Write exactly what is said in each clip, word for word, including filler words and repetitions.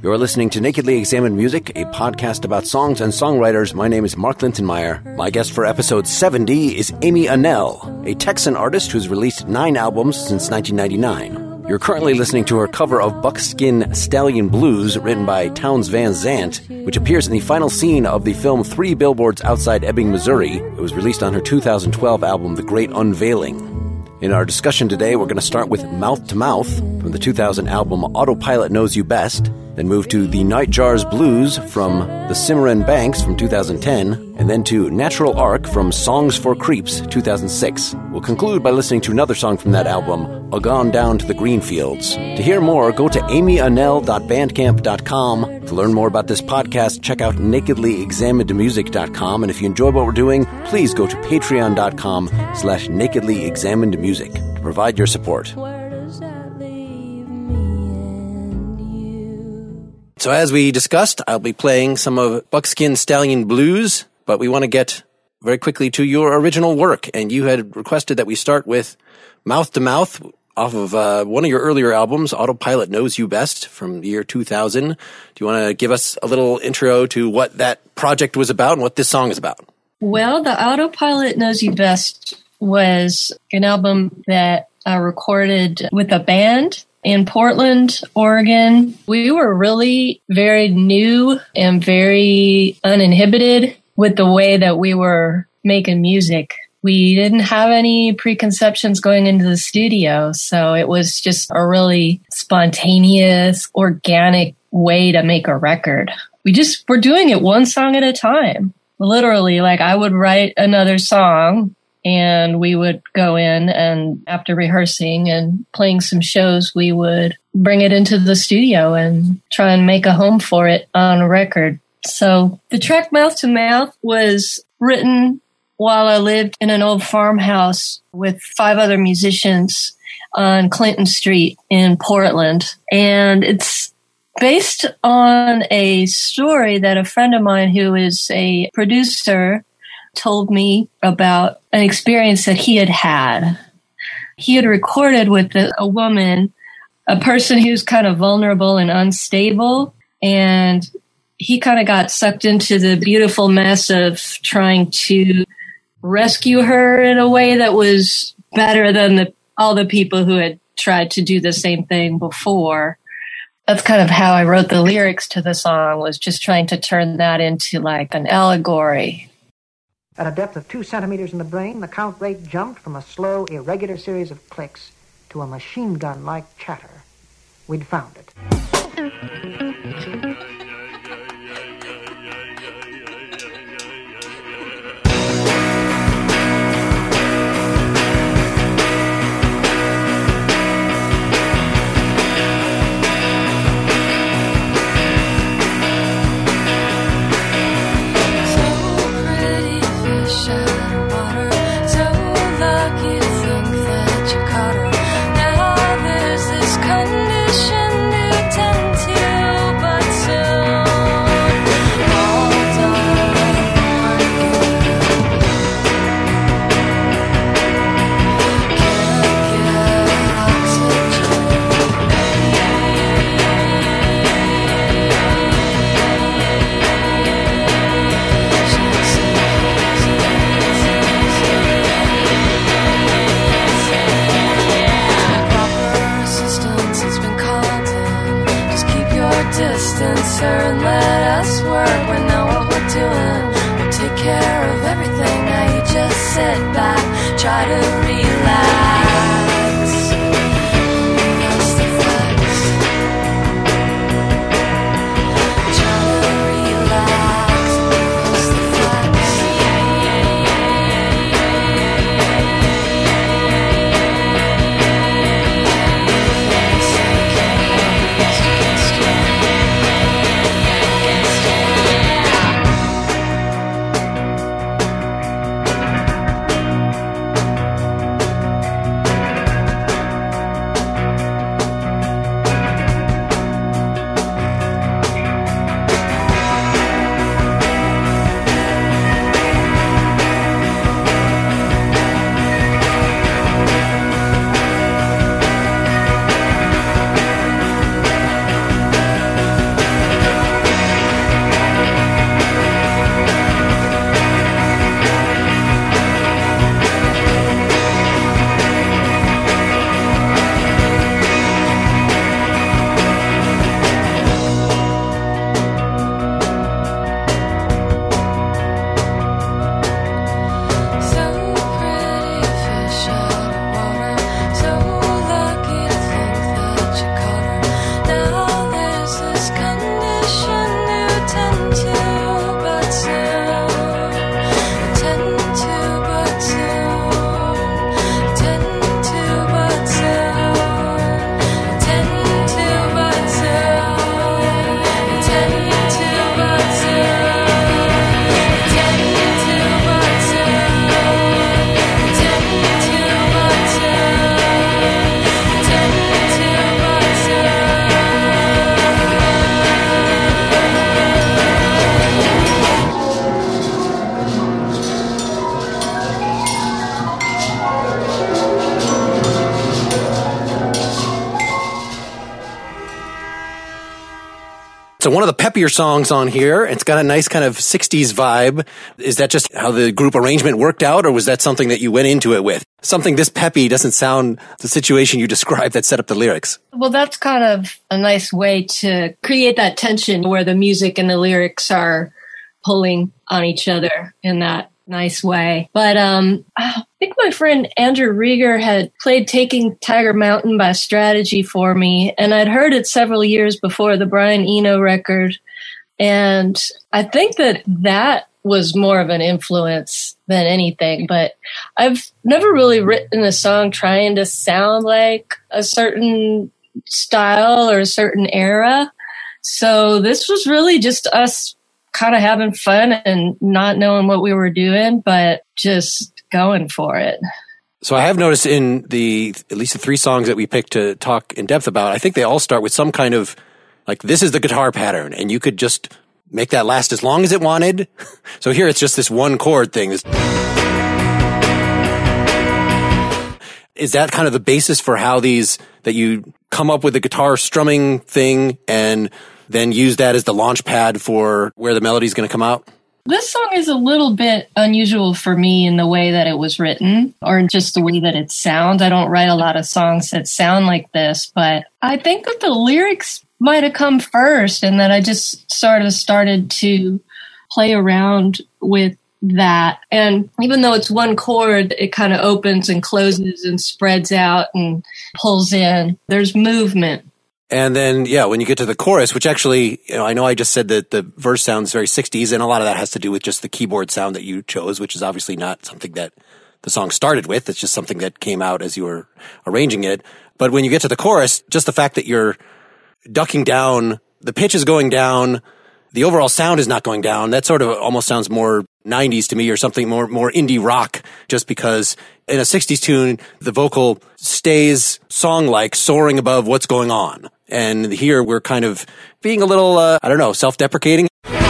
You're listening to Nakedly Examined Music, a podcast about songs and songwriters. My name is Mark Lintonmeyer. My guest for episode seventy is Amy Annell, a Texan artist who's released nine albums since nineteen ninety-nine. You're currently listening to her cover of Buckskin Stallion Blues, written by Townes Van Zandt, which appears in the final scene of the film Three Billboards Outside Ebbing, Missouri. It was released on her two thousand twelve album, The Great Unveiling. In our discussion today, we're going to start with Mouth to Mouth from the two thousand album Autopilot Knows You Best, then move to The Nightjars Blues from The Cimarron Banks from two thousand ten, and then to Natural Arc from Songs for Creeps two thousand six. We'll conclude by listening to another song from that album, A Gone Down to the Green Fields. To hear more, go to amy annell dot bandcamp dot com. To learn more about this podcast, check out nakedly examined music dot com. And if you enjoy what we're doing, please go to patreon dot com slash nakedly examined music to provide your support. So as we discussed, I'll be playing some of Buckskin Stallion Blues, but we want to get very quickly to your original work. And you had requested that we start with Mouth to Mouth off of uh, one of your earlier albums, Autopilot Knows You Best from the year two thousand. Do you want to give us a little intro to what that project was about and what this song is about? Well, the Autopilot Knows You Best was an album that I recorded with a band in Portland, Oregon. We were really very new and very uninhibited with the way that we were making music. We didn't have any preconceptions going into the studio, so it was just a really spontaneous, organic way to make a record. We just were doing it one song at a time. Literally, like I would write another song, and we would go in, and after rehearsing and playing some shows, we would bring it into the studio and try and make a home for it on a record. So the track Mouth to Mouth was written while I lived in an old farmhouse with five other musicians on Clinton Street in Portland. And it's based on a story that a friend of mine who is a producer told me about an experience that he had had. He had recorded with a, a woman, a person who's kind of vulnerable and unstable, and he kind of got sucked into the beautiful mess of trying to rescue her in a way that was better than the, all the people who had tried to do the same thing before. That's kind of how I wrote the lyrics to the song, was just trying to turn that into like an allegory. At a depth of two centimeters in the brain, the count rate jumped from a slow, irregular series of clicks to a machine gun-like chatter. We'd found it. So one of the peppier songs on here, it's got a nice kind of sixties vibe. Is that just how the group arrangement worked out, or was that something that you went into it with? Something this peppy doesn't sound the situation you described that set up the lyrics. Well, that's kind of a nice way to create that tension where the music and the lyrics are pulling on each other in that nice way. But um, I think my friend Andrew Rieger had played Taking Tiger Mountain by Strategy for me, and I'd heard it several years before the Brian Eno record. And I think that that was more of an influence than anything, but I've never really written a song trying to sound like a certain style or a certain era. So this was really just us kind of having fun and not knowing what we were doing, but just going for it. So I have noticed in the, at least the three songs that we picked to talk in depth about, I think they all start with some kind of, like, this is the guitar pattern, and you could just make that last as long as it wanted. So here it's just this one chord thing. Is that kind of the basis for how these, that you come up with the guitar strumming thing and then use that as the launch pad for where the melody's going to come out? This song is a little bit unusual for me in the way that it was written, or just the way that it sounds. I don't write a lot of songs that sound like this, but I think that the lyrics might have come first, and that I just sort of started to play around with that. And even though it's one chord, it kind of opens and closes and spreads out and pulls in. There's movement. And then, yeah, when you get to the chorus, which actually, you know, I know I just said that the verse sounds very sixties, and a lot of that has to do with just the keyboard sound that you chose, which is obviously not something that the song started with. It's just something that came out as you were arranging it. But when you get to the chorus, just the fact that you're ducking down, the pitch is going down, the overall sound is not going down, that sort of almost sounds more nineties to me, or something more, more indie rock, just because in a sixties tune, the vocal stays song-like, soaring above what's going on. And here we're kind of being a little, uh, I don't know, self-deprecating.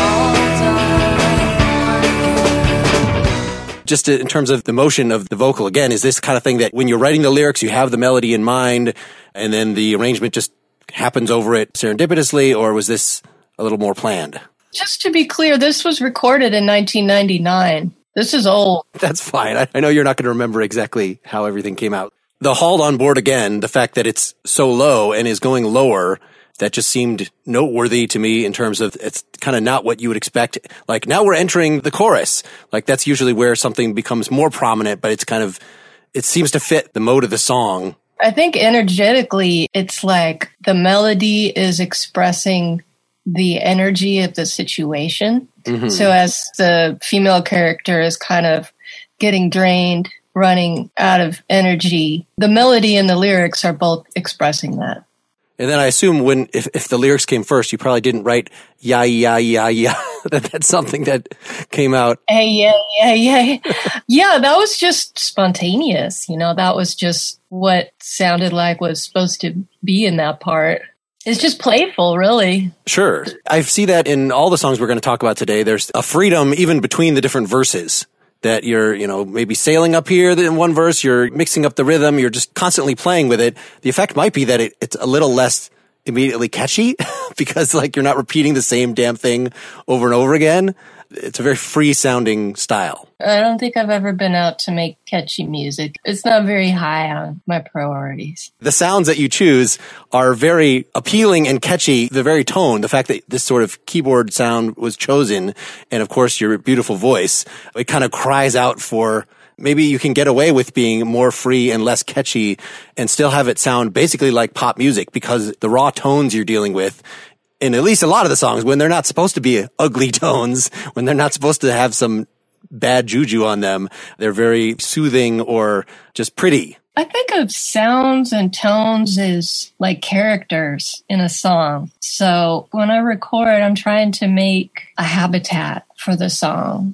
Just in terms of the motion of the vocal, again, is this kind of thing that when you're writing the lyrics, you have the melody in mind, and then the arrangement just happens over it serendipitously, or was this a little more planned? Just to be clear, this was recorded in nineteen ninety-nine. This is old. That's fine. I, I know you're not going to remember exactly how everything came out. The hauled on board again, the fact that it's so low and is going lower, that just seemed noteworthy to me in terms of it's kind of not what you would expect. Like, now we're entering the chorus. Like, that's usually where something becomes more prominent, but it's kind of, it seems to fit the mode of the song. I think energetically, it's like the melody is expressing the energy of the situation. Mm-hmm. So as the female character is kind of getting drained, running out of energy, the melody and the lyrics are both expressing that. And then I assume when, if, if the lyrics came first, you probably didn't write, yeah, yeah, yeah, yeah. that, that's something that came out. Hey, yeah, yeah, yeah. Yeah, that was just spontaneous. You know, that was just what sounded like was supposed to be in that part. It's just playful, really. Sure. I see that in all the songs we're going to talk about today. There's a freedom even between the different verses. That you're, you know, maybe sailing up here in one verse, you're mixing up the rhythm, you're just constantly playing with it. The effect might be that it, it's a little less immediately catchy because, like, you're not repeating the same damn thing over and over again. It's a very free sounding style. I don't think I've ever been out to make catchy music. It's not very high on my priorities. The sounds that you choose are very appealing and catchy. The very tone, the fact that this sort of keyboard sound was chosen, and of course your beautiful voice, it kind of cries out for maybe you can get away with being more free and less catchy and still have it sound basically like pop music, because the raw tones you're dealing with in at least a lot of the songs, when they're not supposed to be ugly tones, when they're not supposed to have some bad juju on them, they're very soothing or just pretty. I think of sounds and tones as like characters in a song. So when I record, I'm trying to make a habitat for the song.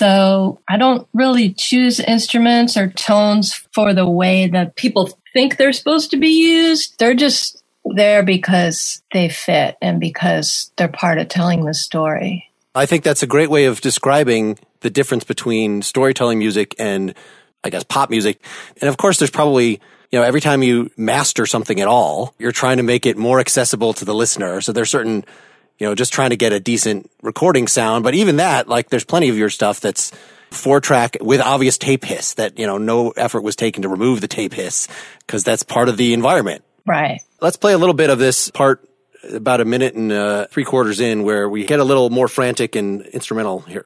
So I don't really choose instruments or tones for the way that people think they're supposed to be used. They're just there because they fit and because they're part of telling the story. I think that's a great way of describing the difference between storytelling music and, I guess, pop music. And of course, there's probably, you know, every time you master something at all, you're trying to make it more accessible to the listener. So there's certain, you know, just trying to get a decent recording sound. But even that, like, there's plenty of your stuff that's four track with obvious tape hiss that, you know, no effort was taken to remove the tape hiss because that's part of the environment. Right. Let's play a little bit of this part about a minute and uh, three quarters in where we get a little more frantic and instrumental here.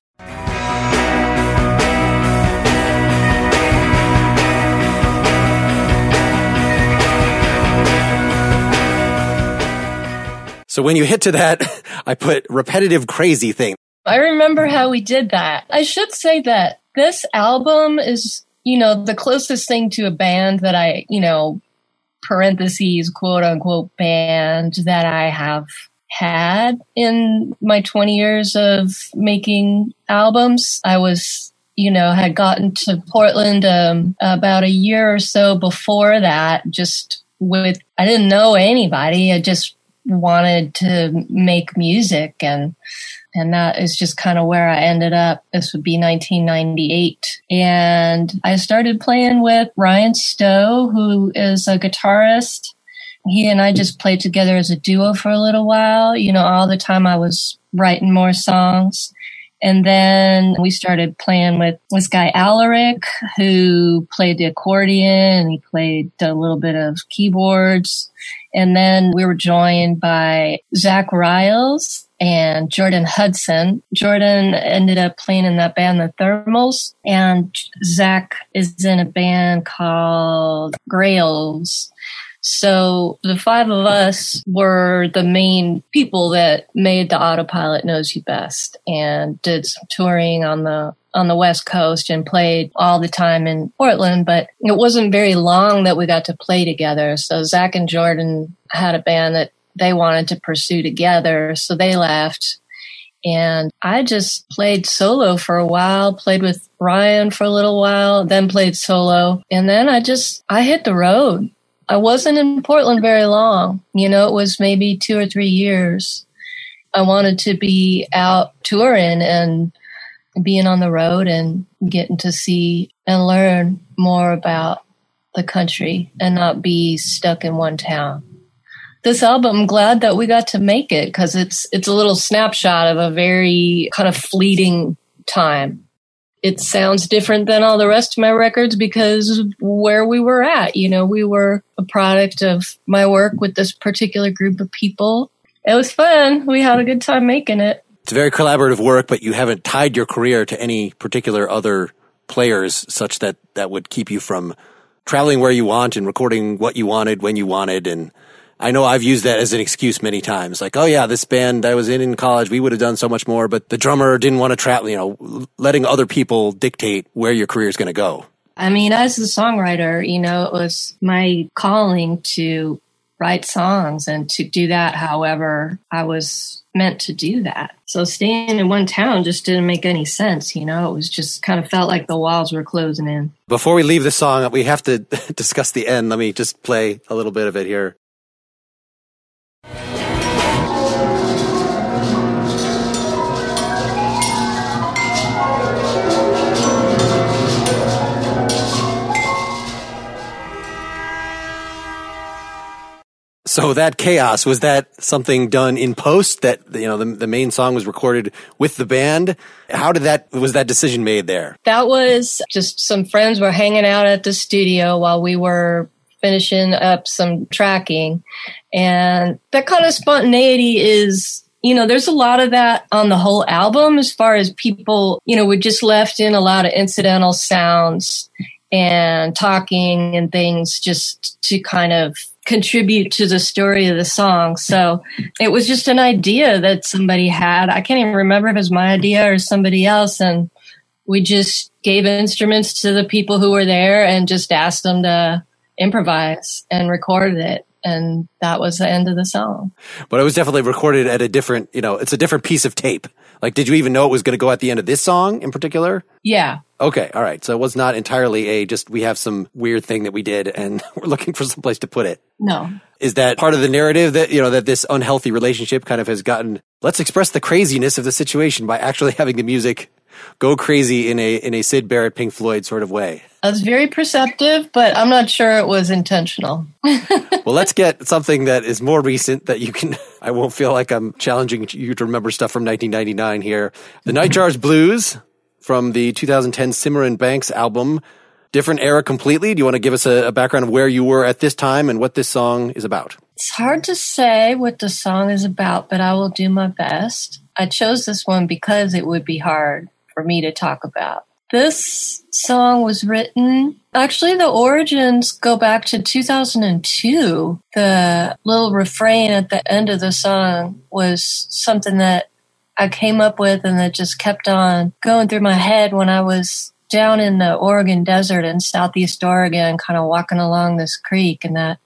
So when you hit to that, I put repetitive crazy thing. I remember how we did that. I should say that this album is, you know, the closest thing to a band that I, you know, parentheses, quote unquote, band that I have had in my twenty years of making albums. I was, you know, had gotten to Portland um, about a year or so before that, just with, I didn't know anybody. I just wanted to make music, and and that is just kind of where I ended up. This would be nineteen ninety-eight. And I started playing with Ryan Stowe, who is a guitarist. He and I just played together as a duo for a little while. You know, all the time I was writing more songs. And then we started playing with this guy, Alaric, who played the accordion, and he played a little bit of keyboards. And then we were joined by Zach Riles and Jordan Hudson. Jordan ended up playing in that band, the Thermals, and Zach is in a band called Grails. So the five of us were the main people that made the Autopilot Knows You Best, and did some touring on the on the West Coast and played all the time in Portland. But it wasn't very long that we got to play together. So Zach and Jordan had a band that they wanted to pursue together, so they left. And I just played solo for a while, played with Ryan for a little while, then played solo. And then I just, I hit the road. I wasn't in Portland very long. You know, it was maybe two or three years. I wanted to be out touring and being on the road and getting to see and learn more about the country and not be stuck in one town. This album, I'm glad that we got to make it because it's it's a little snapshot of a very kind of fleeting time. It sounds different than all the rest of my records because of where we were at. You know, we were a product of my work with this particular group of people. It was fun. We had a good time making it. It's very collaborative work, but you haven't tied your career to any particular other players such that that would keep you from traveling where you want and recording what you wanted when you wanted. And I know I've used that as an excuse many times. Like, oh yeah, this band I was in in college, we would have done so much more, but the drummer didn't want to travel, you know, letting other people dictate where your career is going to go. I mean, as a songwriter, you know, it was my calling to write songs and to do that however I was meant to do that. So staying in one town just didn't make any sense, you know. It was just kind of felt like the walls were closing in. Before we leave the song, we have to discuss the end. Let me just play a little bit of it here. So that chaos, was that something done in post that, you know, the, the main song was recorded with the band? How did that, was that decision made there? That was just some friends were hanging out at the studio while we were finishing up some tracking. And that kind of spontaneity is, you know, there's a lot of that on the whole album as far as people, you know, we just left in a lot of incidental sounds and talking and things just to kind of contribute to the story of the song. So it was just an idea that somebody had. I can't even remember if it was my idea or somebody else. And we just gave instruments to the people who were there and just asked them to improvise and recorded it. And that was the end of the song. But it was definitely recorded at a different, you know, it's a different piece of tape. Like, did you even know it was going to go at the end of this song in particular? Yeah. Okay. All right. So it was not entirely a just, we have some weird thing that we did and we're looking for some place to put it. No. Is that part of the narrative that, you know, that this unhealthy relationship kind of has gotten, let's express the craziness of the situation by actually having the music go crazy in a in a Syd Barrett, Pink Floyd sort of way. I was very perceptive, but I'm not sure it was intentional. Well, let's get something that is more recent that you can, I won't feel like I'm challenging you to remember stuff from nineteen ninety-nine here. The Nightjars Blues from the two thousand ten Simran Banks album. Different era completely. Do you want to give us a, a background of where you were at this time and what this song is about? It's hard to say what the song is about, but I will do my best. I chose this one because it would be hard for me to talk about. This song was written, actually the origins go back to two thousand two. The little refrain at the end of the song was something that I came up with and that just kept on going through my head when I was down in the Oregon desert in southeast Oregon, kind of walking along this creek, and that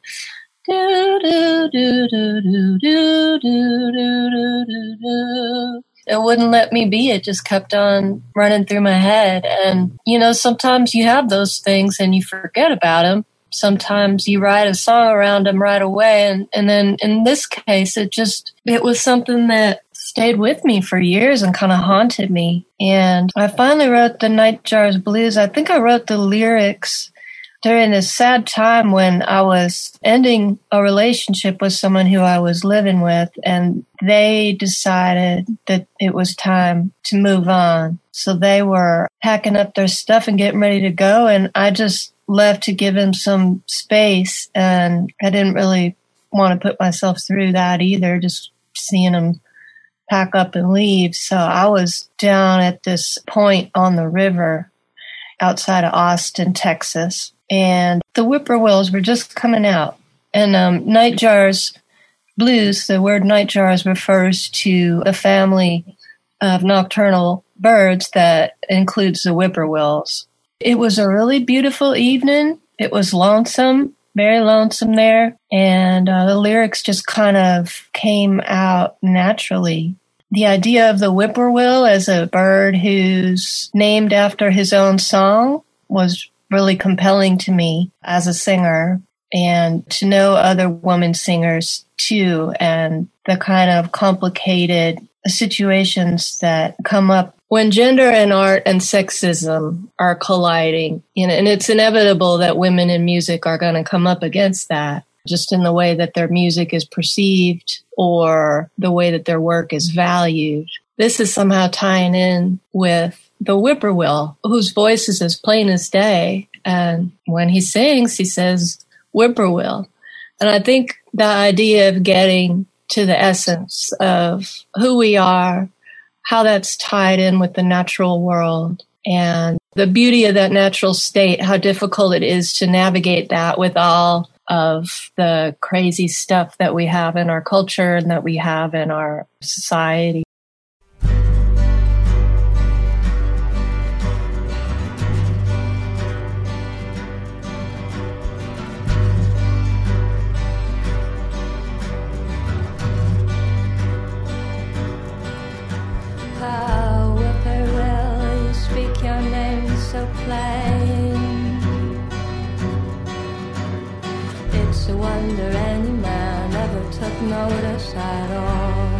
do do do do do do do do do do. It wouldn't let me be. It just kept on running through my head. And, you know, sometimes you have those things and you forget about them. Sometimes you write a song around them right away. And, and then in this case, it just, it was something that stayed with me for years and kind of haunted me. And I finally wrote the Nightjars Blues. I think I wrote the lyrics during this sad time when I was ending a relationship with someone who I was living with, and they decided that it was time to move on. So they were packing up their stuff and getting ready to go, and I just left to give him some space, and I didn't really want to put myself through that either, just seeing him pack up and leave. So I was down at this point on the river outside of Austin, Texas, and the whippoorwills were just coming out. And um, Nightjars Blues, the word nightjars refers to a family of nocturnal birds that includes the whippoorwills. It was a really beautiful evening. It was lonesome, very lonesome there. And uh, the lyrics just kind of came out naturally. The idea of the whippoorwill as a bird who's named after his own song was really compelling to me as a singer, and to know other women singers too, and the kind of complicated situations that come up when gender and art and sexism are colliding. You know, and it's inevitable that women in music are going to come up against that, just in the way that their music is perceived or the way that their work is valued. This is somehow tying in with the whippoorwill, whose voice is as plain as day. And when he sings, he says, whippoorwill. And I think the idea of getting to the essence of who we are, how that's tied in with the natural world, and the beauty of that natural state, how difficult it is to navigate that with all of the crazy stuff that we have in our culture and that we have in our society. So plain, it's a wonder any man ever took notice at all.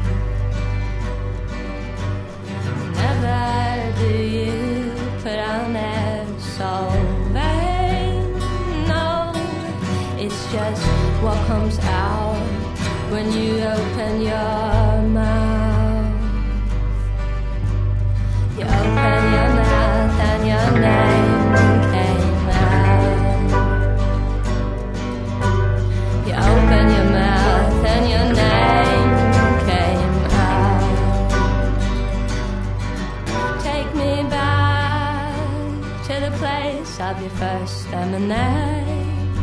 Never do you put on air so vain. No, it's just what comes out when you open your mouth. You open your mouth and your name came out. You open your mouth and your name came out. Take me back to the place of your first emanation.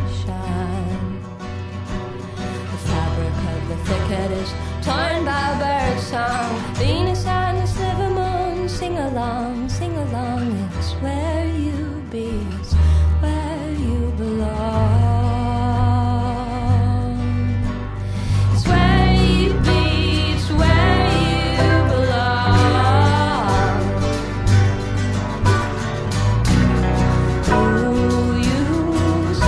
The fabric of the thicket is torn by bird song. Venus and the sliver moon sing along, sing along. It's where you be, it's where you belong. It's where you be, it's where you belong. Who you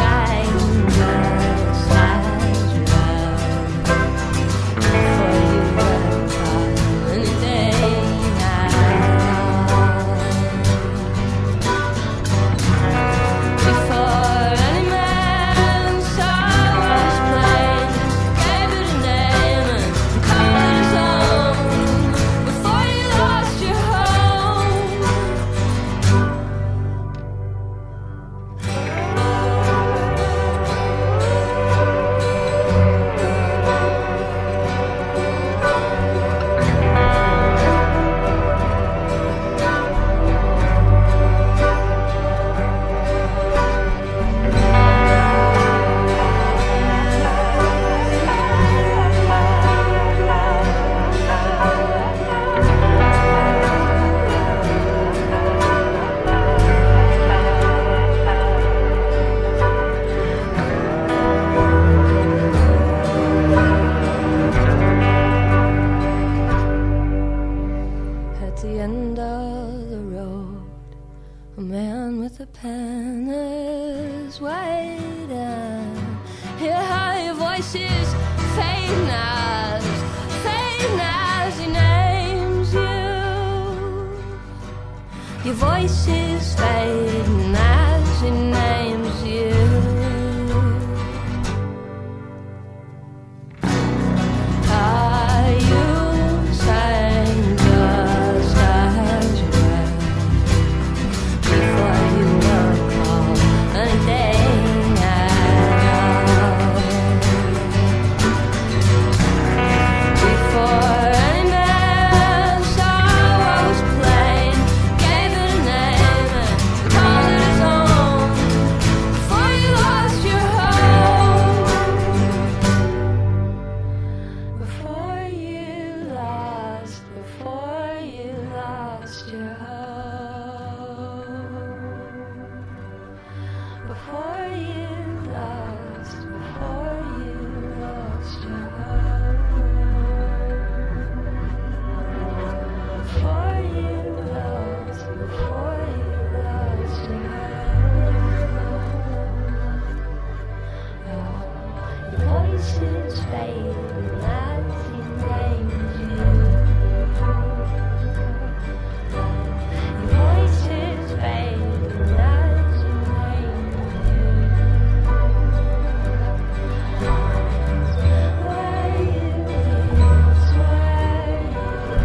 pen is waiting. Hear how your voice is fading as, fading as he names you. Your voice is fading as he names you. Are you saying just as well before you look for anything at all? Before any man saw what was plain, gave it a name and called it his own. Before you lost your home. Before you lost, before you lost your home. Before you lost, before you lost your home. Before you lost, before you lost your home. Your voice is fading as he names you. Your voice is fading as he names you. Where you is where you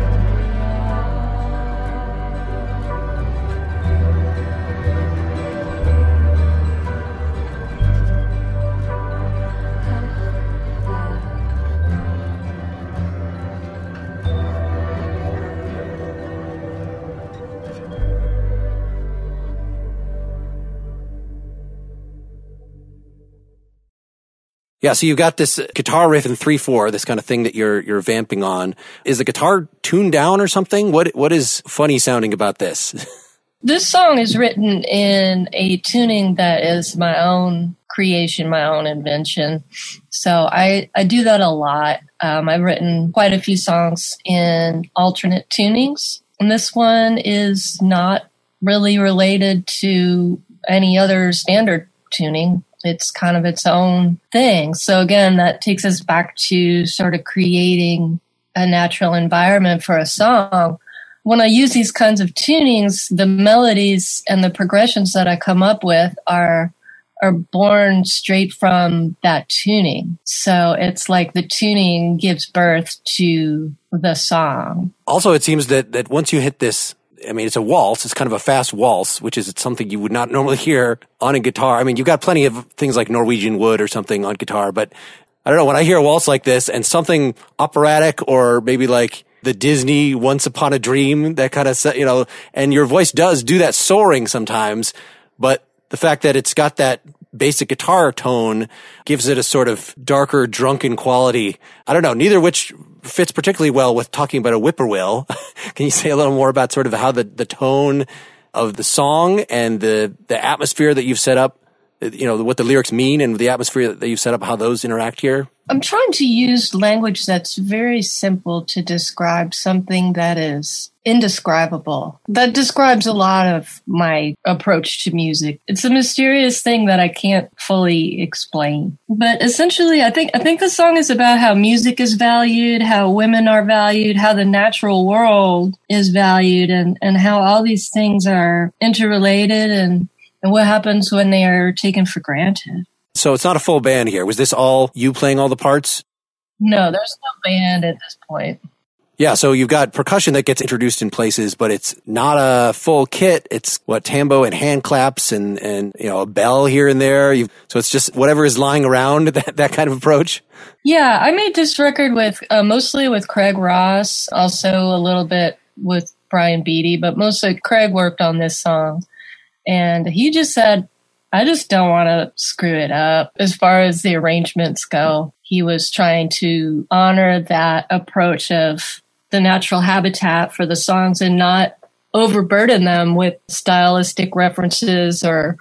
Yeah, so you've got this guitar riff in three four, this kind of thing that you're you're vamping on. Is the guitar tuned down or something? What what is funny sounding about this? This song is written in a tuning that is my own creation, my own invention. So I, I do that a lot. Um, I've written quite a few songs in alternate tunings. And this one is not really related to any other standard tuning. It's kind of its own thing. So again, that takes us back to sort of creating a natural environment for a song. When I use these kinds of tunings, the melodies and the progressions that I come up with are are born straight from that tuning. So it's like the tuning gives birth to the song. Also, it seems that that once you hit this, I mean, it's a waltz. It's kind of a fast waltz, which is something you would not normally hear on a guitar. I mean, you've got plenty of things like Norwegian Wood or something on guitar, but I don't know, when I hear a waltz like this and something operatic or maybe like the Disney Once Upon a Dream, that kind of, you know, and your voice does do that soaring sometimes, but the fact that it's got that basic guitar tone gives it a sort of darker, drunken quality. I don't know, neither of which fits particularly well with talking about a whippoorwill. Can you say a little more about sort of how the, the tone of the song and the, the atmosphere that you've set up, you know, what the lyrics mean and the atmosphere that you've set up, how those interact here? I'm trying to use language that's very simple to describe something that is indescribable. That describes a lot of my approach to music. It's a mysterious thing that I can't fully explain. But essentially, I think I think the song is about how music is valued, how women are valued, how the natural world is valued, and, and how all these things are interrelated and, and what happens when they are taken for granted. So it's not a full band here. Was this all you playing all the parts? No, there's no band at this point. Yeah, so you've got percussion that gets introduced in places, but it's not a full kit. It's what, tambo and hand claps and, and you know, a bell here and there. You've, so it's just whatever is lying around, that, that kind of approach. Yeah, I made this record with uh, mostly with Craig Ross, also a little bit with Brian Beattie, but mostly Craig worked on this song. And he just said, I just don't want to screw it up. As far as the arrangements go, he was trying to honor that approach of the natural habitat for the songs and not overburden them with stylistic references or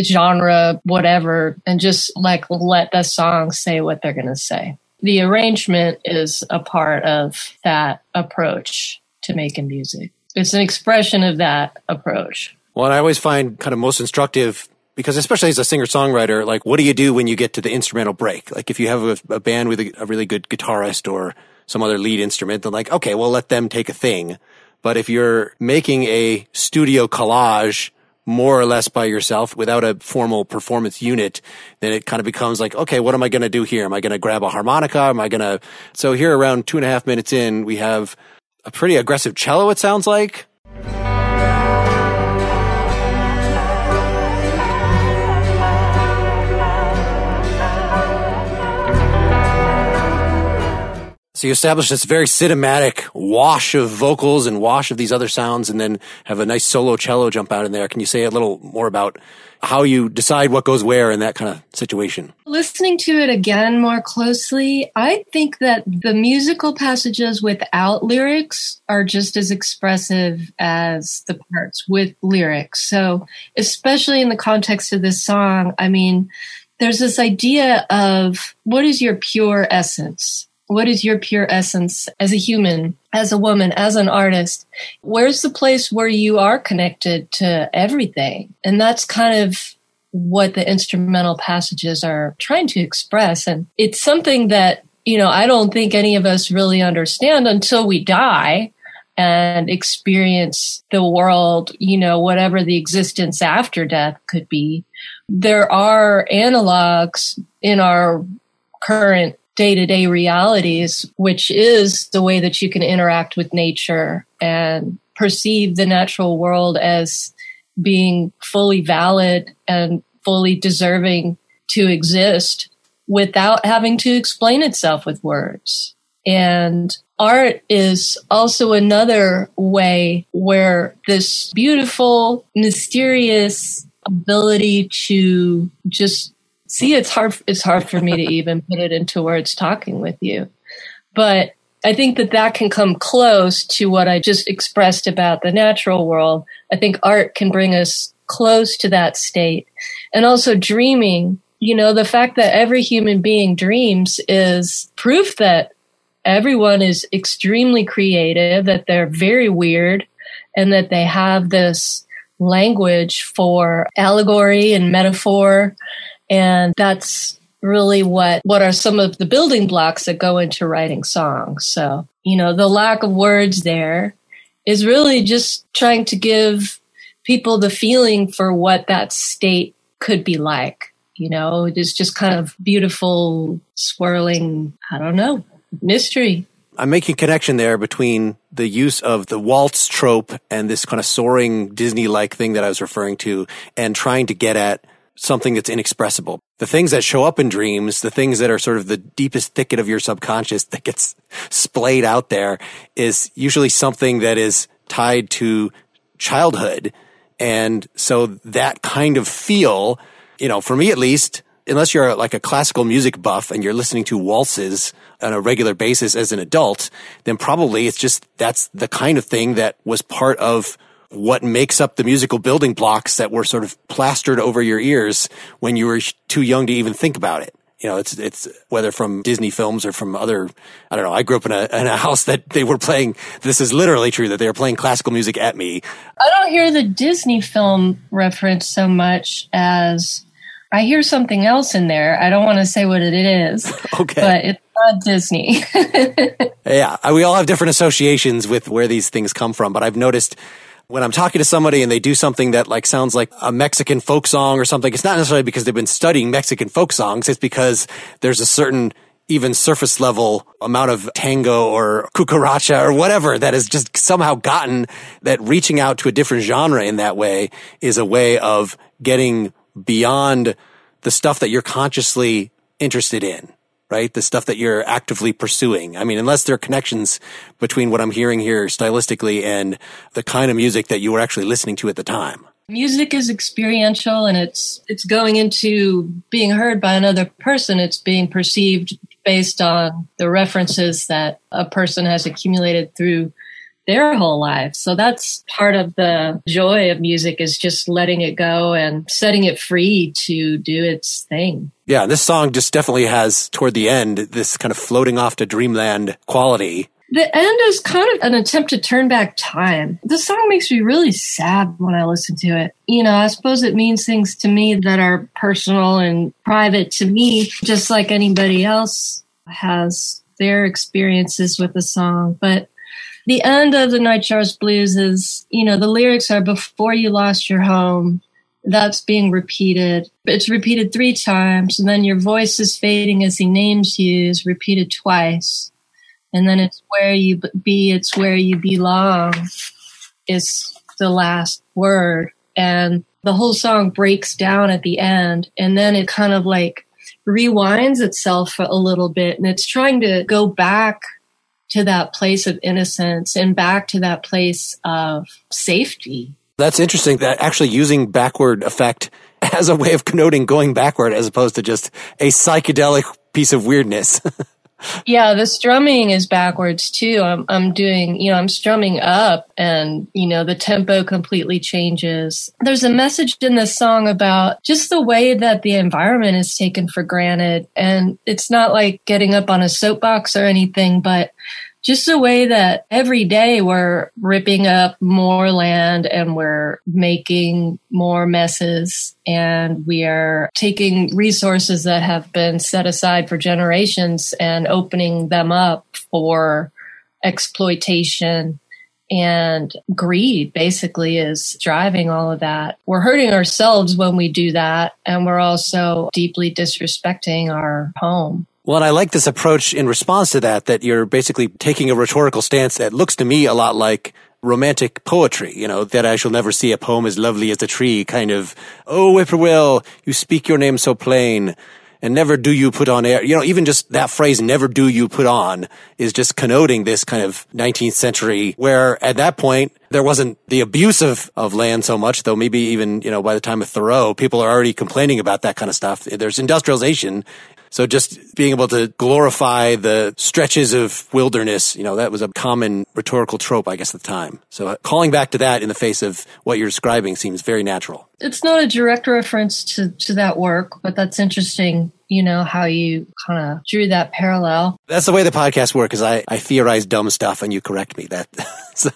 genre, whatever, and just like let the songs say what they're going to say. The arrangement is a part of that approach to making music. It's an expression of that approach. Well, and I always find kind of most instructive, because especially as a singer-songwriter, like, what do you do when you get to the instrumental break? Like, if you have a, a band with a, a really good guitarist or some other lead instrument, then like, okay, well, let them take a thing. But if you're making a studio collage more or less by yourself without a formal performance unit, then it kind of becomes like, okay, what am I going to do here? Am I going to grab a harmonica? Am I going to... So here around two and a half minutes in, we have a pretty aggressive cello, it sounds like. So you establish this very cinematic wash of vocals and wash of these other sounds, and then have a nice solo cello jump out in there. Can you say a little more about how you decide what goes where in that kind of situation? Listening to it again more closely, I think that the musical passages without lyrics are just as expressive as the parts with lyrics. So especially in the context of this song, I mean, there's this idea of what is your pure essence? What is your pure essence as a human, as a woman, as an artist? Where's the place where you are connected to everything? And that's kind of what the instrumental passages are trying to express. And it's something that, you know, I don't think any of us really understand until we die and experience the world, you know, whatever the existence after death could be. There are analogs in our current day-to-day realities, which is the way that you can interact with nature and perceive the natural world as being fully valid and fully deserving to exist without having to explain itself with words. And art is also another way where this beautiful, mysterious ability to just See, it's hard, it's hard for me to even put it into words talking with you. But I think that that can come close to what I just expressed about the natural world. I think art can bring us close to that state. And also dreaming, you know, the fact that every human being dreams is proof that everyone is extremely creative, that they're very weird, and that they have this language for allegory and metaphor. And that's really what, what are some of the building blocks that go into writing songs. So, you know, the lack of words there is really just trying to give people the feeling for what that state could be like. You know, it's just kind of beautiful, swirling, I don't know, mystery. I'm making a connection there between the use of the waltz trope and this kind of soaring Disney-like thing that I was referring to, and trying to get at something that's inexpressible. The things that show up in dreams, the things that are sort of the deepest thicket of your subconscious that gets splayed out there, is usually something that is tied to childhood. And so that kind of feel, you know, for me at least, unless you're like a classical music buff and you're listening to waltzes on a regular basis as an adult, then probably it's just, that's the kind of thing that was part of what makes up the musical building blocks that were sort of plastered over your ears when you were too young to even think about it. You know, it's, it's whether from Disney films or from other, I don't know, I grew up in a, in a house that they were playing, this is literally true, that they were playing classical music at me. I don't hear the Disney film reference so much as I hear something else in there. I don't want to say what it is, okay, but it's not Disney. Yeah, we all have different associations with where these things come from, but I've noticed when I'm talking to somebody and they do something that like sounds like a Mexican folk song or something, it's not necessarily because they've been studying Mexican folk songs. It's because there's a certain even surface level amount of tango or cucaracha or whatever that has just somehow gotten that reaching out to a different genre in that way is a way of getting beyond the stuff that you're consciously interested in. Right? The stuff that you're actively pursuing. I mean, unless there are connections between what I'm hearing here stylistically and the kind of music that you were actually listening to at the time. Music is experiential, and it's it's going into being heard by another person. It's being perceived based on the references that a person has accumulated through their whole life. So that's part of the joy of music, is just letting it go and setting it free to do its thing. Yeah, this song just definitely has, toward the end, this kind of floating off to dreamland quality. The end is kind of an attempt to turn back time. The song makes me really sad when I listen to it. You know, I suppose it means things to me that are personal and private to me, just like anybody else has their experiences with the song. But the end of the Night Jar's Blues is, you know, the lyrics are before you lost your home. That's being repeated. It's repeated three times, and then your voice is fading as he names you is repeated twice. And then it's where you be, it's where you belong is the last word. And the whole song breaks down at the end. And then it kind of like rewinds itself a little bit. And it's trying to go back to that place of innocence and back to that place of safety. That's interesting, that actually using backward effect as a way of connoting going backward as opposed to just a psychedelic piece of weirdness. Yeah, the strumming is backwards too. I'm I'm doing, you know, I'm strumming up and, you know, the tempo completely changes. There's a message in this song about just the way that the environment is taken for granted. And it's not like getting up on a soapbox or anything, but just the way that every day we're ripping up more land and we're making more messes and we are taking resources that have been set aside for generations and opening them up for exploitation, and greed basically is driving all of that. We're hurting ourselves when we do that, and we're also deeply disrespecting our home. Well, and I like this approach in response to that, that you're basically taking a rhetorical stance that looks to me a lot like romantic poetry, you know, that I shall never see a poem as lovely as a tree, kind of, oh, whippoorwill, you speak your name so plain, and never do you put on air. You know, even just that phrase, never do you put on, is just connoting this kind of nineteenth century, where at that point, there wasn't the abuse of, of land so much, though maybe even, you know, by the time of Thoreau, people are already complaining about that kind of stuff. There's industrialization. So just being able to glorify the stretches of wilderness, you know, that was a common rhetorical trope, I guess, at the time. So calling back to that in the face of what you're describing seems very natural. It's not a direct reference to, to that work, but that's interesting, you know, how you kind of drew that parallel. That's the way the podcast works, is I, I theorize dumb stuff and you correct me. That. So.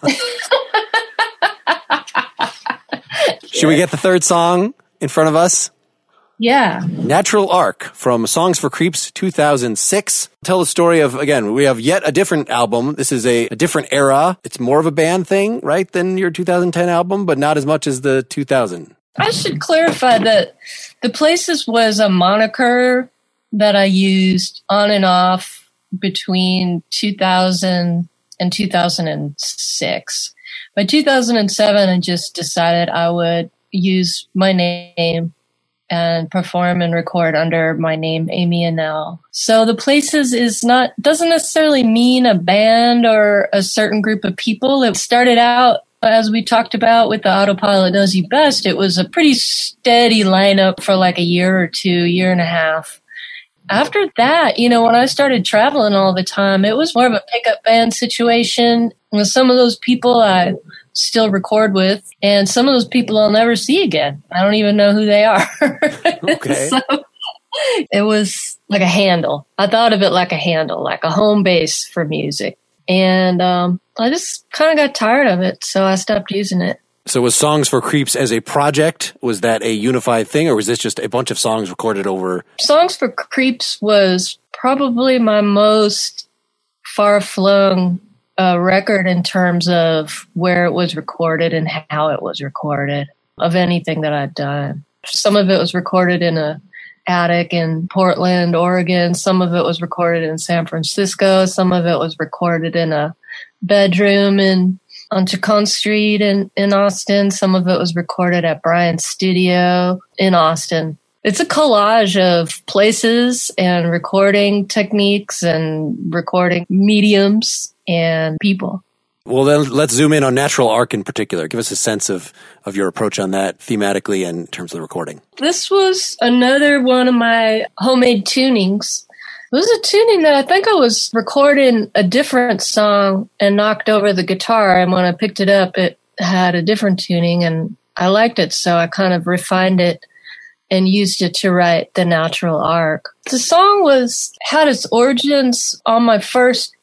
Should we get the third song in front of us? Yeah. Natural Arc from Songs for Creeps two thousand six. Tell the story of, again, we have yet a different album. This is a, a different era. It's more of a band thing, right, than your two thousand ten album, but not as much as the two thousand. I should clarify that The Places was a moniker that I used on and off between two thousand and two thousand six. By two thousand seven, I just decided I would use my name and perform and record under my name, Amy Annell. So The Places is not, doesn't necessarily mean a band or a certain group of people. It started out, as we talked about with the Autopilot Knows You Best, it was a pretty steady lineup for like a year or two, year and a half. After that, you know, when I started traveling all the time, it was more of a pickup band situation. With some of those people I still record with, and some of those people I'll never see again. I don't even know who they are. Okay. So it was like a handle. I thought of it like a handle, like a home base for music. And um, I just kind of got tired of it, so I stopped using it. So was Songs for Creeps as a project, was that a unified thing, or was this just a bunch of songs recorded over? Songs for Creeps was probably my most far-flung uh, record in terms of where it was recorded and how it was recorded, of anything that I've done. Some of it was recorded in a attic in Portland, Oregon. Some of it was recorded in San Francisco. Some of it was recorded in a bedroom in on Chacon Street in, in Austin. Some of it was recorded at Brian's studio in Austin. It's a collage of places and recording techniques and recording mediums and people. Well, then let's zoom in on Natural Arc in particular. Give us a sense of, of your approach on that thematically and in terms of the recording. This was another one of my homemade tunings. It was a tuning that I think I was recording a different song and knocked over the guitar. And when I picked it up, it had a different tuning and I liked it. So I kind of refined it and used it to write The Natural Arc. The song was had its origins on my first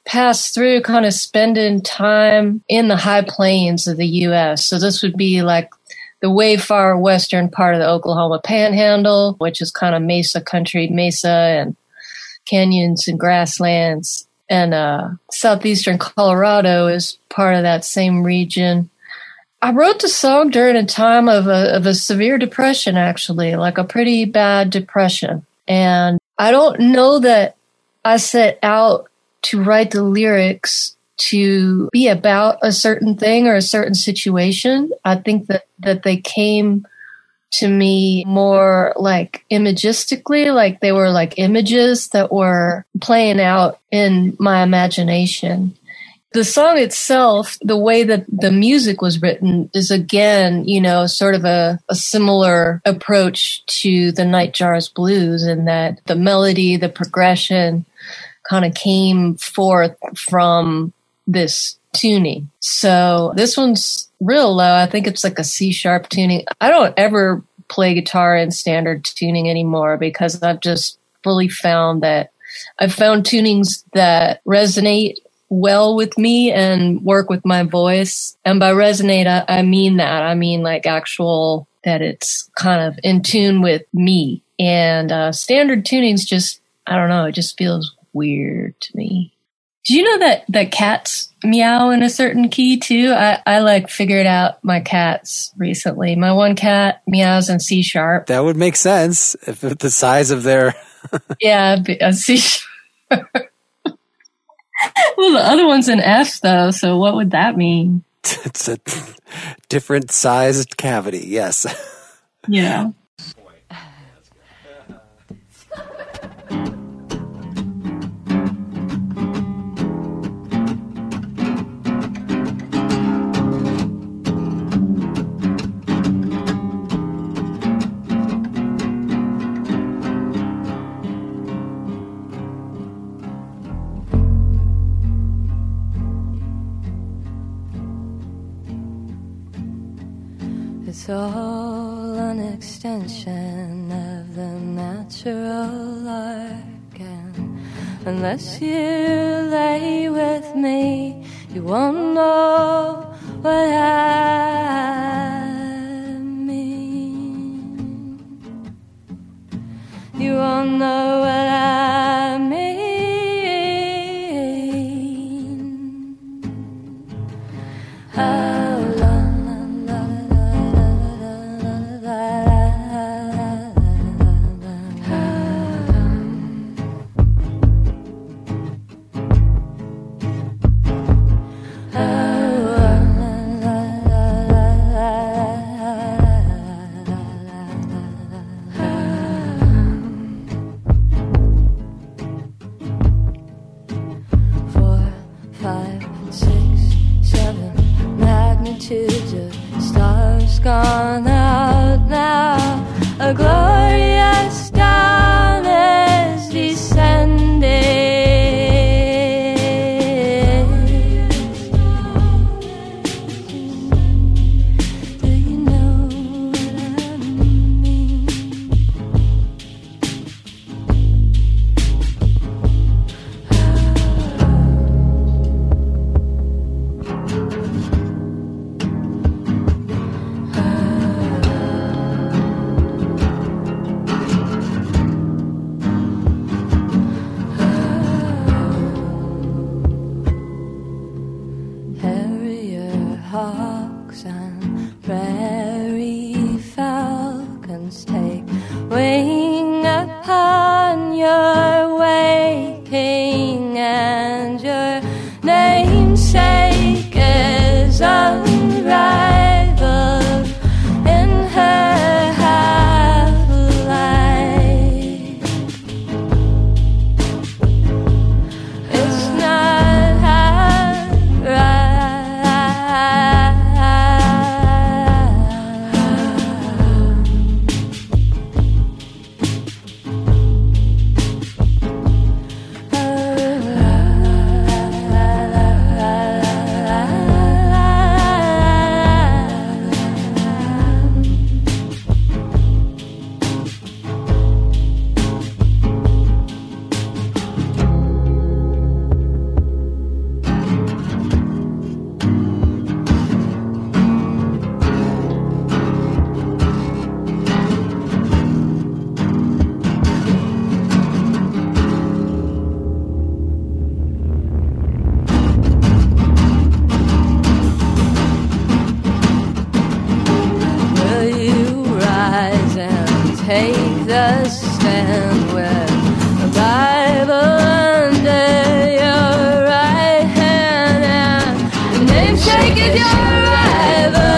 passed through kind of spending time in the high plains of the U S. So this would be like the way far western part of the Oklahoma Panhandle, which is kind of mesa country, mesa and canyons and grasslands. And uh, southeastern Colorado is part of that same region. I wrote the song during a time of a, of a severe depression, actually, like a pretty bad depression. And I don't know that I set out to write the lyrics to be about a certain thing or a certain situation. I think that, that they came to me more like imagistically, like they were like images that were playing out in my imagination. The song itself, the way that the music was written is again, you know, sort of a, a similar approach to the Nightjars Blues in that the melody, the progression kind of came forth from this tuning. So this one's real low. I think it's like a C sharp tuning. I don't ever play guitar in standard tuning anymore because I've just fully found that I've found tunings that resonate well with me and work with my voice. And by resonate, I, I mean that. I mean like actual, that it's kind of in tune with me. And uh, standard tunings just, I don't know, it just feels weird to me. Do you know that, that cats meow in a certain key too? I, I like figured out my cats recently. My one cat meows in C sharp. That would make sense if the size of their... yeah, a C sharp. Well, the other one's an F, though, so what would that mean? It's a different sized cavity, yes. Yeah. It's all an extension of the natural arc, and unless you lay with me, you won't know what I mean. You won't know what I mean. I gone out now, a glorious dawn is descending. Do you know what I mean? Hawks and prairie falcons take wing upon your waking, and your namesake is unrivaled in her half-life. It's not half right. shake it, your rival.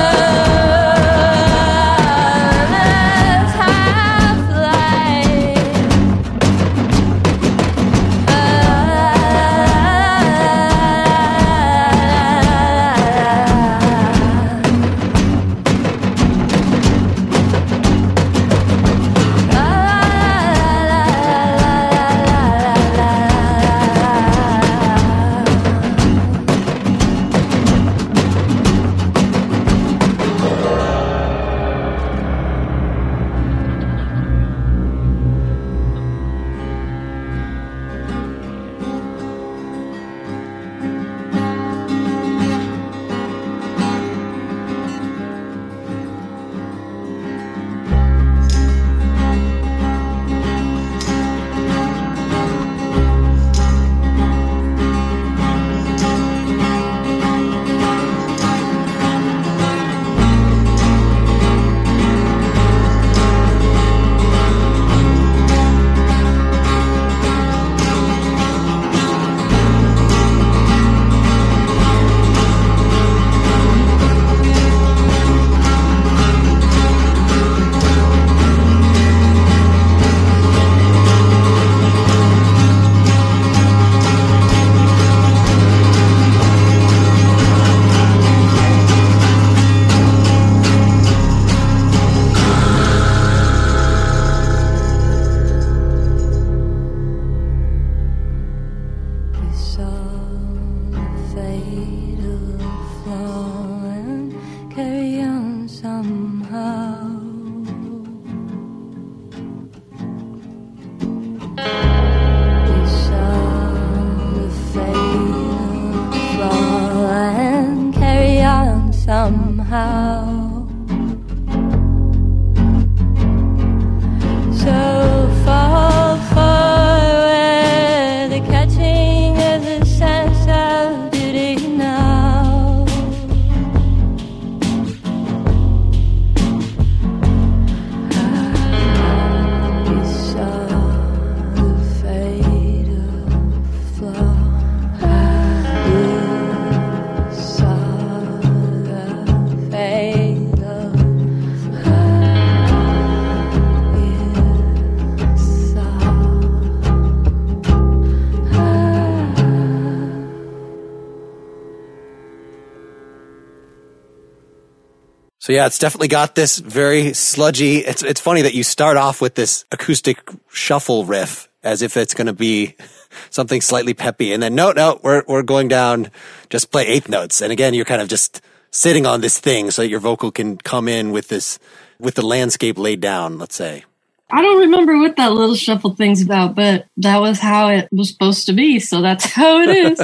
So yeah, it's definitely got this very sludgy. It's it's funny that you start off with this acoustic shuffle riff as if it's going to be something slightly peppy, and then no, no, we're we're going down. Just play eighth notes, and again, you're kind of just sitting on this thing so that your vocal can come in with this with the landscape laid down. Let's say. I don't remember what that little shuffle thing's about, but that was how it was supposed to be, so that's how it is.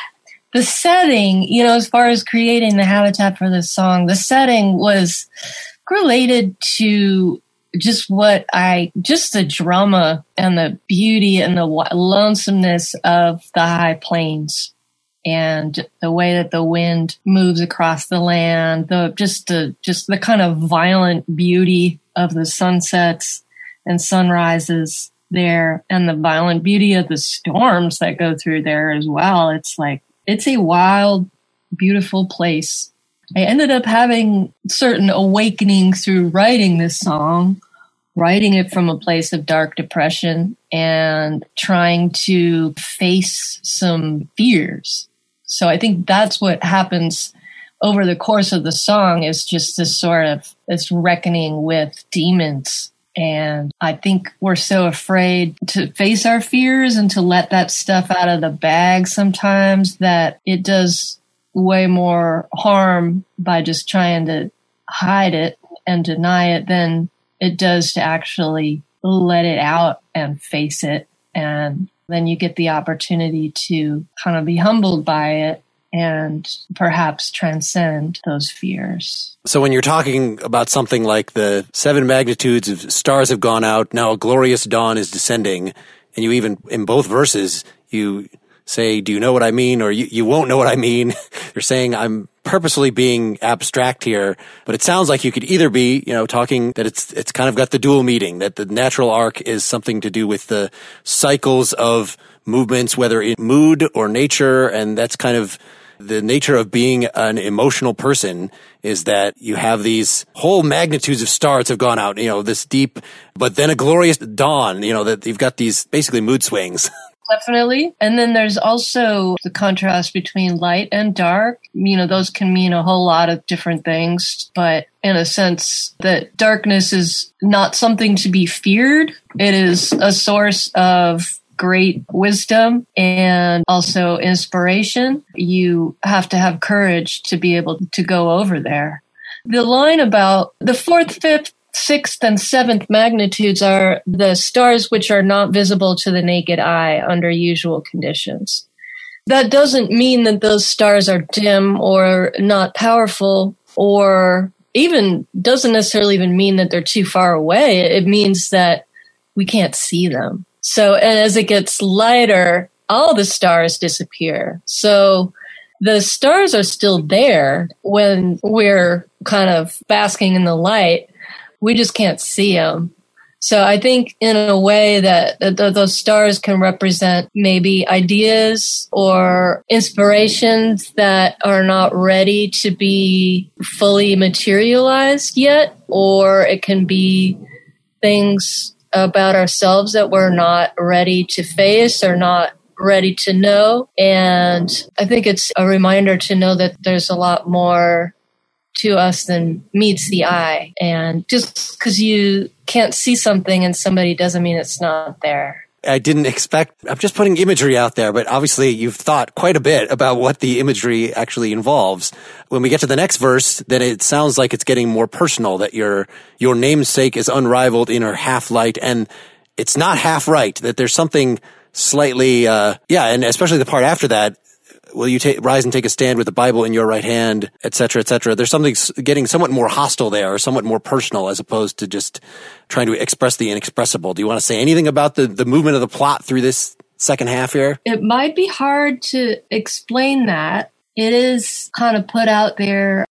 The setting, you know, as far as creating the habitat for this song, the setting was related to just what I, just the drama and the beauty and the lonesomeness of the high plains and the way that the wind moves across the land, the just the just the kind of violent beauty of the sunsets and sunrises there, and the violent beauty of the storms that go through there as well. It's like, it's a wild, beautiful place. I ended up having certain awakening through writing this song, writing it from a place of dark depression and trying to face some fears. So I think that's what happens over the course of the song, is just this sort of this reckoning with demons. And I think we're so afraid to face our fears and to let that stuff out of the bag sometimes that it does way more harm by just trying to hide it and deny it than it does to actually let it out and face it. And then you get the opportunity to kind of be humbled by it and perhaps transcend those fears. So when you're talking about something like the seven magnitudes of stars have gone out, now a glorious dawn is descending, and you even, in both verses, you say, do you know what I mean? Or you, you won't know what I mean. You're saying I'm purposely being abstract here, but it sounds like you could either be, you know, talking that it's, it's kind of got the dual meaning, that the natural arc is something to do with the cycles of movements, whether in mood or nature, and that's kind of The nature of being an emotional person is that you have these whole magnitudes of stars have gone out, you know, this deep, but then a glorious dawn, you know, that you've got these basically mood swings. Definitely. And then there's also the contrast between light and dark. You know, those can mean a whole lot of different things, but in a sense that darkness is not something to be feared. It is a source of great wisdom and also inspiration. You have to have courage to be able to go over there. The line about the fourth, fifth, sixth, and seventh magnitudes are the stars which are not visible to the naked eye under usual conditions. That doesn't mean that those stars are dim or not powerful, or even doesn't necessarily even mean that they're too far away. It means that we can't see them. So, and as it gets lighter, all the stars disappear. So the stars are still there when we're kind of basking in the light. We just can't see them. So I think in a way that th- those stars can represent maybe ideas or inspirations that are not ready to be fully materialized yet, or it can be things about ourselves that we're not ready to face or not ready to know. And I think it's a reminder to know that there's a lot more to us than meets the eye. And just because you can't see something in somebody doesn't mean it's not there. I didn't expect, I'm just putting imagery out there, but obviously you've thought quite a bit about what the imagery actually involves. When we get to the next verse, then it sounds like it's getting more personal, that your, your namesake is unrivaled in her half light, and it's not half right, that there's something slightly, uh, yeah, and especially the part after that, will you ta- rise and take a stand with the Bible in your right hand, et cetera, et cetera. There's something getting somewhat more hostile there, or somewhat more personal, as opposed to just trying to express the inexpressible. Do you want to say anything about the, the movement of the plot through this second half here? It might be hard to explain that. It is kind of put out there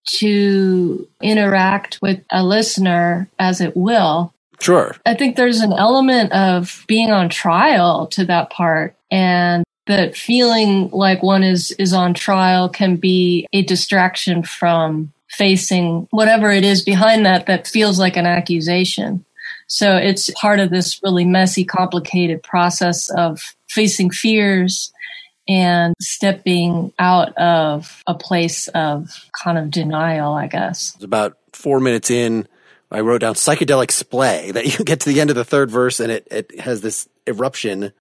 to interact with a listener as it will. Sure. I think there's an element of being on trial to that part, and that feeling like one is, is on trial can be a distraction from facing whatever it is behind that that feels like an accusation. So it's part of this really messy, complicated process of facing fears and stepping out of a place of kind of denial, I guess. It's about four minutes in, I wrote down psychedelic splay, that you get to the end of the third verse and it, it has this eruption.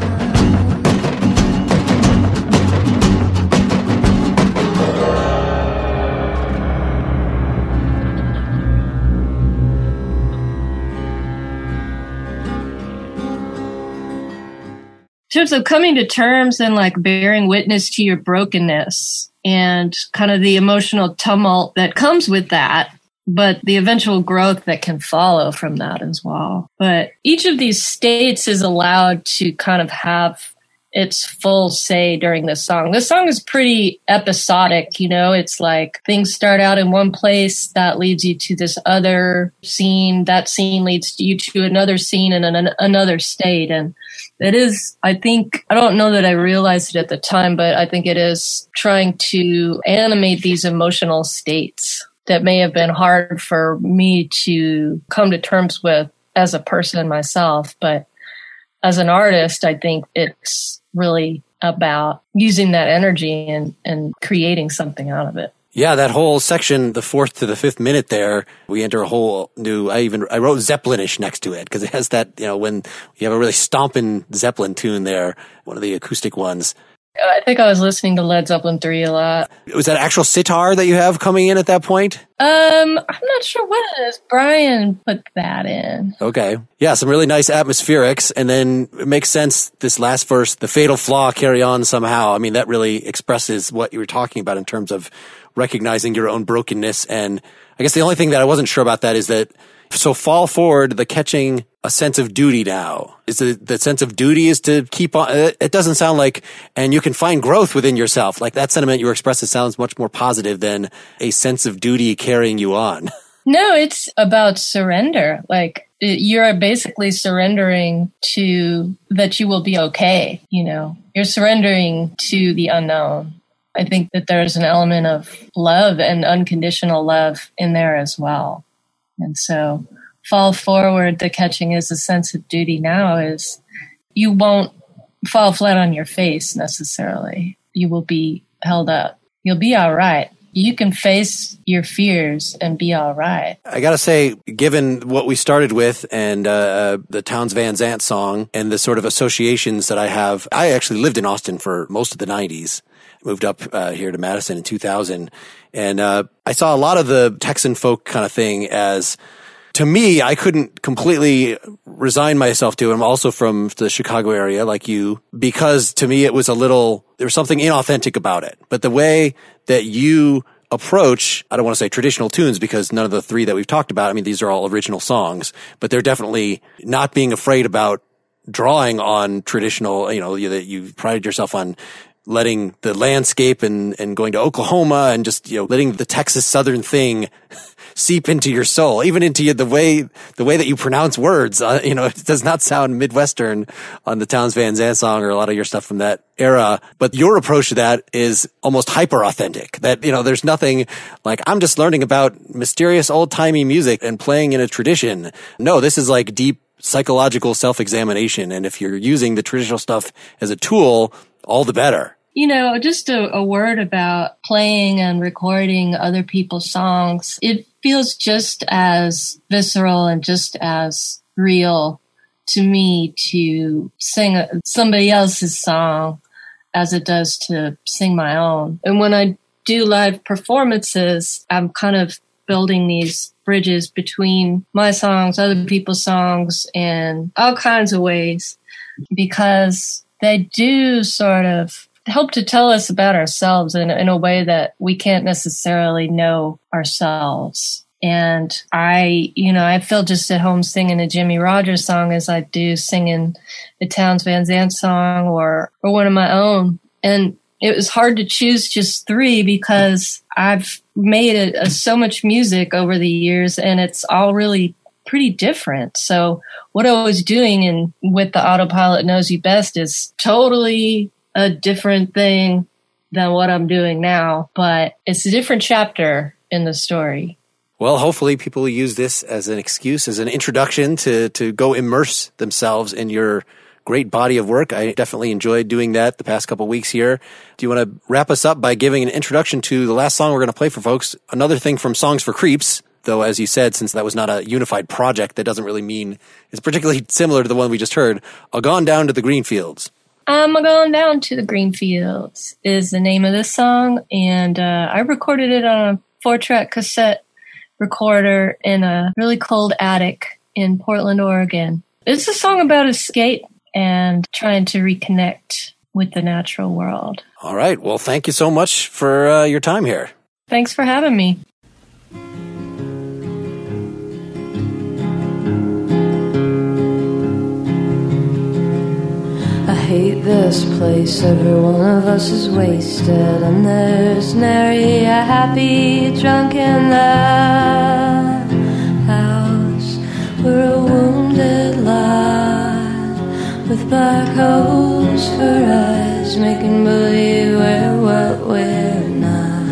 In terms of coming to terms and like bearing witness to your brokenness and kind of the emotional tumult that comes with that, but the eventual growth that can follow from that as well. But each of these states is allowed to kind of have its full say during this song. This song is pretty episodic, you know, it's like things start out in one place, that leads you to this other scene, that scene leads you to another scene and an, another state. And it is, I think, I don't know that I realized it at the time, but I think it is trying to animate these emotional states that may have been hard for me to come to terms with as a person myself. But as an artist, I think it's really about using that energy and, and creating something out of it. Yeah, that whole section, the fourth to the fifth minute there, we enter a whole new, I even, I wrote Zeppelinish next to it because it has that, you know, when you have a really stomping Zeppelin tune there, one of the acoustic ones. I think I was listening to Led Zeppelin three a lot. Was that actual sitar that you have coming in at that point? Um, I'm not sure what it is. Brian put that in. Okay. Yeah, some really nice atmospherics. And then it makes sense, this last verse, the fatal flaw, carry on somehow. I mean, that really expresses what you were talking about in terms of recognizing your own brokenness. And I guess the only thing that I wasn't sure about that is that, so fall forward, the catching a sense of duty now. Is the, the sense of duty is to keep on, it doesn't sound like, and you can find growth within yourself. Like that sentiment you expressed, it sounds much more positive than a sense of duty carrying you on. No, it's about surrender. Like you're basically surrendering to that you will be okay. You know, you're surrendering to the unknown. I think that there's an element of love and unconditional love in there as well. And so fall forward, the catching is a sense of duty now is you won't fall flat on your face necessarily. You will be held up. You'll be all right. You can face your fears and be all right. I got to say, given what we started with and uh, the Townes Van Zandt song and the sort of associations that I have, I actually lived in Austin for most of the nineties, moved up uh, here to Madison in two thousand. And uh, I saw a lot of the Texan folk kind of thing as, to me, I couldn't completely resign myself to it. I'm also from the Chicago area like you, because to me it was a little, there was something inauthentic about it. But the way that you approach, I don't want to say traditional tunes because none of the three that we've talked about, I mean, these are all original songs, but they're definitely not being afraid about drawing on traditional, you know, you, that you prided yourself on letting the landscape and, and going to Oklahoma and just, you know, letting the Texas Southern thing seep into your soul, even into you, the way, the way that you pronounce words. Uh, you know, it does not sound Midwestern on the Townes Van Zandt song or a lot of your stuff from that era. But your approach to that is almost hyper authentic. That, you know, there's nothing like, I'm just learning about mysterious old timey music and playing in a tradition. No, this is like deep psychological self-examination. And if you're using the traditional stuff as a tool, all the better. You know, just a, a word about playing and recording other people's songs. It feels just as visceral and just as real to me to sing a, somebody else's song as it does to sing my own. And when I do live performances, I'm kind of building these bridges between my songs, other people's songs, and all kinds of ways, because they do sort of help to tell us about ourselves in, in a way that we can't necessarily know ourselves. And I, you know, I feel just at home singing a Jimmy Rogers song as I do singing the Townes Van Zandt song or, or one of my own. And it was hard to choose just three because I've made it, uh, so much music over the years and it's all really pretty different. So what I was doing in with the Autopilot Knows You Best is totally a different thing than what I'm doing now, but it's a different chapter in the story. Well, hopefully people will use this as an excuse, as an introduction to, to go immerse themselves in your great body of work. I definitely enjoyed doing that the past couple of weeks here. Do you want to wrap us up by giving an introduction to the last song we're going to play for folks? Another thing from Songs for Creeps, though, as you said, since that was not a unified project, that doesn't really mean it's particularly similar to the one we just heard. A Gone Down to the Green Fields. I'm going down to the green fields is the name of this song. And uh, I recorded it on a four-track cassette recorder in a really cold attic in Portland, Oregon. It's a song about escape and trying to reconnect with the natural world. All right. Well, thank you so much for uh, your time here. Thanks for having me. I hate this place, every one of us is wasted, and there's nary a happy drunk in the house. We're a wounded lot with black holes for eyes, making believe we're what we're not.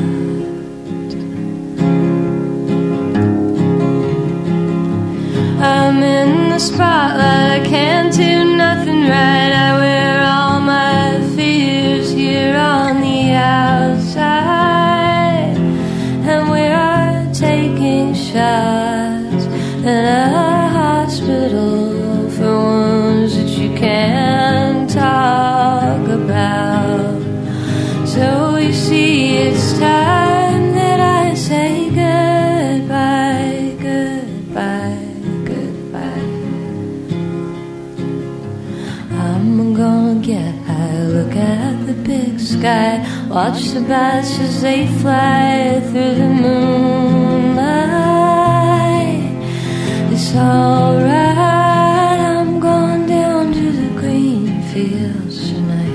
I'm in the spotlight, I can't do nothing right. I wear all my fears here on the outside, and we are taking shots in a hospital for wounds that you can't talk about. So you see, it's time that I say goodbye, goodbye. I'm gonna get high, look at the big sky, watch the bats as they fly through the moonlight. It's alright, I'm going down to the green fields tonight.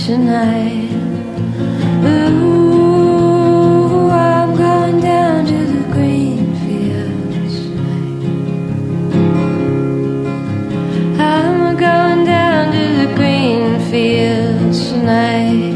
tonight. Ooh, I'm going down to the green fields tonight. I'm going down to the green fields tonight.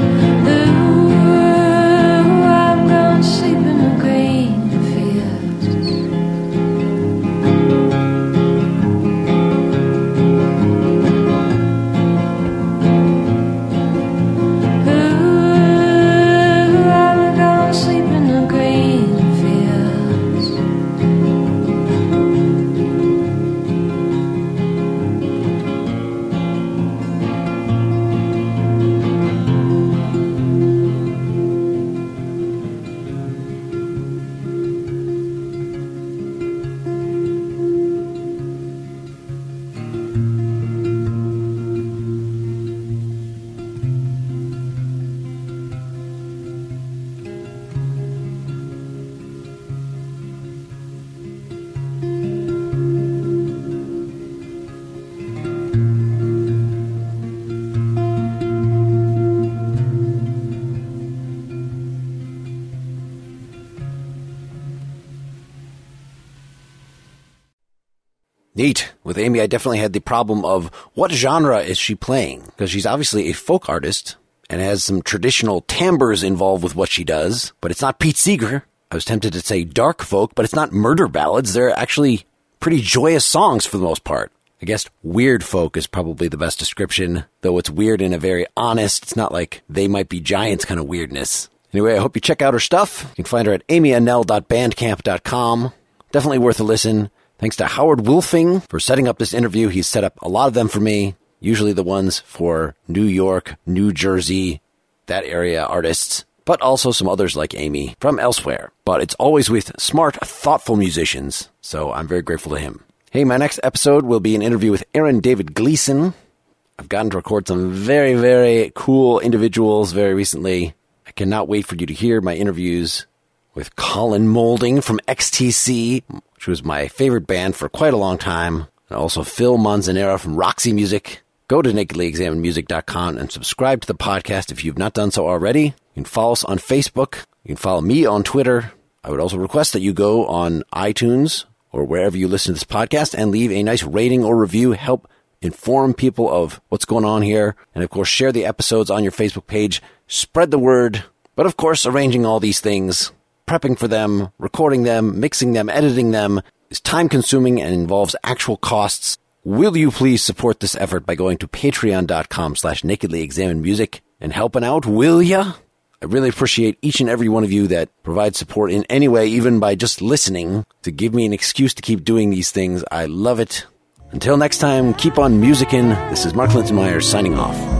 Neat. With Amy, I definitely had the problem of what genre is she playing? Because she's obviously a folk artist and has some traditional timbres involved with what she does, but it's not Pete Seeger. I was tempted to say dark folk, but it's not murder ballads. They're actually pretty joyous songs for the most part. I guess weird folk is probably the best description, though it's weird in a very honest, it's not like They Might Be Giants kind of weirdness. Anyway, I hope you check out her stuff. You can find her at amy annell dot bandcamp dot com. Definitely worth a listen. Thanks to Howard Wolfing for setting up this interview. He's set up a lot of them for me, usually the ones for New York, New Jersey, that area artists, but also some others like Amy from elsewhere. But it's always with smart, thoughtful musicians, so I'm very grateful to him. Hey, my next episode will be an interview with Aaron David Gleason. I've gotten to record some very, very cool individuals very recently. I cannot wait for you to hear my interviews with Colin Moulding from X T C, which was my favorite band for quite a long time, and also Phil Manzanera from Roxy Music. Go to nakedly examined music dot com and subscribe to the podcast if you've not done so already. You can follow us on Facebook. You can follow me on Twitter. I would also request that you go on iTunes or wherever you listen to this podcast and leave a nice rating or review. Help inform people of what's going on here. And of course, share the episodes on your Facebook page. Spread the word. But of course, arranging all these things, prepping for them, recording them, mixing them, editing them is time-consuming and involves actual costs. Will you please support this effort by going to patreon dot com slash nakedly examined music and helping out, will ya? I really appreciate each and every one of you that provides support in any way, even by just listening, to give me an excuse to keep doing these things. I love it. Until next time, keep on musicking. This is Mark Lintonmeyer signing off.